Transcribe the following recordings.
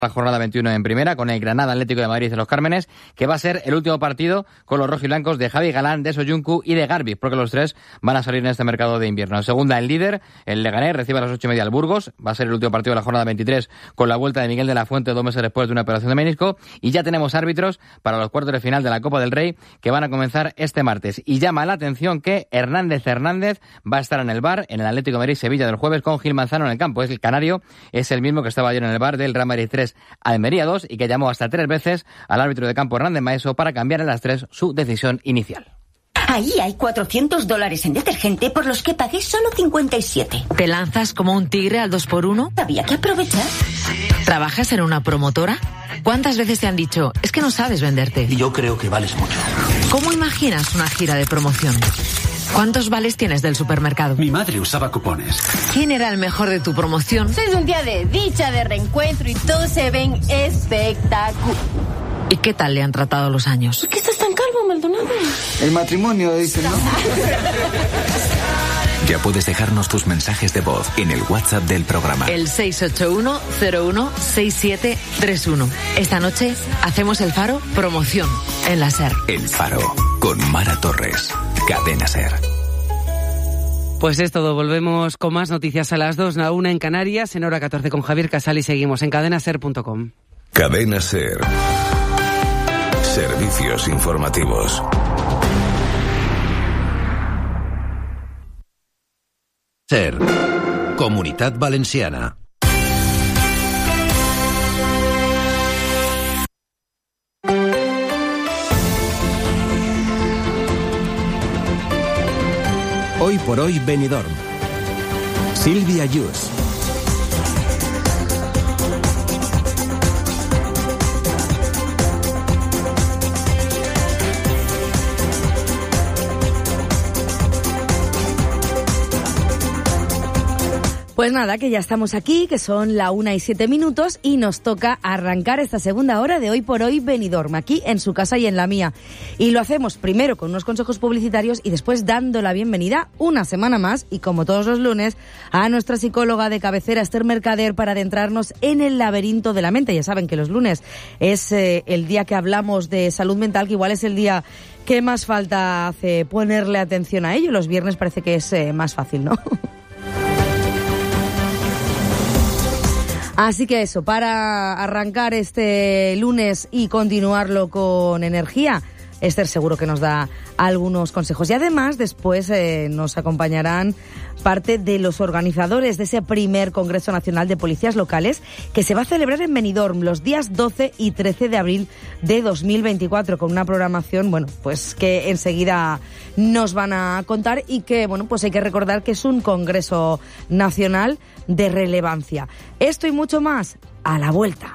La jornada 21 en primera, con el Granada Atlético de Madrid de los Cármenes, que va a ser el último partido con los rojiblancos de Javi Galán, de Soyuncu y de Garbi, porque los tres van a salir en este mercado de invierno. En segunda, el líder, el Leganés, recibe a las 8:30 al Burgos. Va a ser el último partido de la jornada 23, con la vuelta de Miguel de la Fuente 2 meses después de una operación de menisco. Y ya tenemos árbitros para los cuartos de final de la Copa del Rey, que van a comenzar este martes. Y llama la atención que Hernández va a estar en el VAR, en el Atlético de Madrid-Sevilla del jueves, con Gil Manzano en el campo. Es el canario, es el mismo que estaba ayer en el VAR del Real Madrid 3 Almería 2 y que llamó hasta 3 veces al árbitro de campo Hernández Maeso para cambiar en las 3 su decisión inicial. Ahí hay $400 en detergente por los que pagué solo 57. ¿Te lanzas como un tigre al 2x1? Había que aprovechar. ¿Trabajas en una promotora? ¿Cuántas veces te han dicho, es que no sabes venderte? Y yo creo que vales mucho. ¿Cómo imaginas una gira de promoción? ¿Cuántos vales tienes del supermercado? Mi madre usaba cupones. ¿Quién era el mejor de tu promoción? Es un día de dicha, de reencuentro y todos se ven espectacular. ¿Y qué tal le han tratado los años? ¿Por qué estás tan calvo, Maldonado? El matrimonio, dicen, ¿no? Ya puedes dejarnos tus mensajes de voz en el WhatsApp del programa. El 681-016731. Esta noche hacemos el Faro Promoción en la SER. El Faro, con Mara Torres. Cadena SER. Pues es todo, volvemos con más noticias a las 2, la 1 en Canarias, en hora 14 con Javier Casal y seguimos en cadenaser.com. Cadena SER. Servicios informativos. SER. Comunitat Valenciana. Hoy por hoy Benidorm. Sílvia Yus. Pues nada, que ya estamos aquí, que son la 1:07 y nos toca arrancar esta segunda hora de Hoy por Hoy Benidorm, aquí en su casa y en la mía. Y lo hacemos primero con unos consejos publicitarios y después dando la bienvenida una semana más, y como todos los lunes, a nuestra psicóloga de cabecera, Esther Mercader, para adentrarnos en el laberinto de la mente. Ya saben que los lunes es el día que hablamos de salud mental, que igual es el día que más falta hace ponerle atención a ello. Los viernes parece que es más fácil, ¿no? Así que eso, para arrancar este lunes y continuarlo con energía, Esther seguro que nos da algunos consejos. Y además, después nos acompañarán parte de los organizadores de ese primer Congreso Nacional de Policías Locales que se va a celebrar en Benidorm los días 12 y 13 de abril de 2024, con una programación, bueno, pues que enseguida nos van a contar y que, bueno, pues hay que recordar que es un Congreso Nacional de relevancia. Esto y mucho más a la vuelta.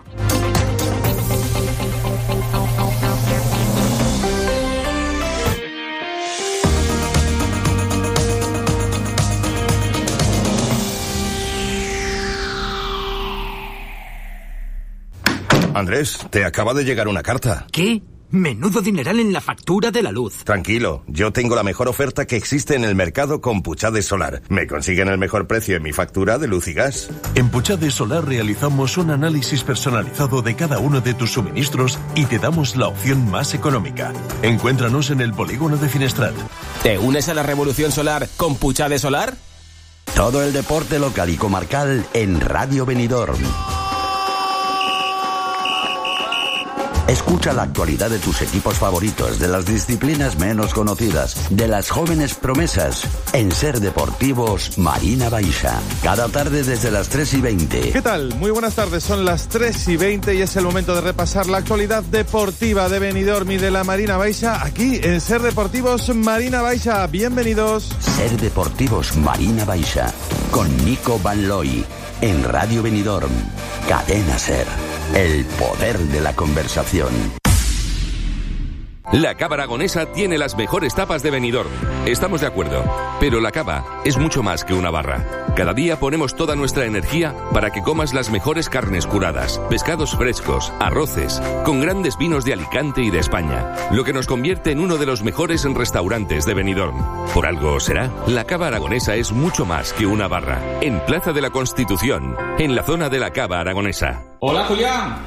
Andrés, te acaba de llegar una carta. ¿Qué? Menudo dineral en la factura de la luz. Tranquilo, yo tengo la mejor oferta que existe en el mercado con Puchade Solar. Me consiguen el mejor precio en mi factura de luz y gas. En Puchade Solar realizamos un análisis personalizado de cada uno de tus suministros y te damos la opción más económica. Encuéntranos en el polígono de Finestrat. ¿Te unes a la revolución solar con Puchade Solar? Todo el deporte local y comarcal en Radio Benidorm. Escucha la actualidad de tus equipos favoritos, de las disciplinas menos conocidas, de las jóvenes promesas, en Ser Deportivos Marina Baixa. Cada tarde desde las 3:20. ¿Qué tal? Muy buenas tardes, son las 3:20 y es el momento de repasar la actualidad deportiva de Benidorm y de la Marina Baixa, aquí en Ser Deportivos Marina Baixa. Bienvenidos. Ser Deportivos Marina Baixa, con Nico Van Looy, en Radio Benidorm. Cadena Ser. El poder de la conversación. La Cava Aragonesa tiene las mejores tapas de Benidorm. Estamos de acuerdo, pero la cava es mucho más que una barra. Cada día ponemos toda nuestra energía para que comas las mejores carnes curadas, pescados frescos, arroces, con grandes vinos de Alicante y de España, lo que nos convierte en uno de los mejores restaurantes de Benidorm. Por algo será, la Cava Aragonesa es mucho más que una barra. En Plaza de la Constitución, en la zona de la Cava Aragonesa. Hola, Julián.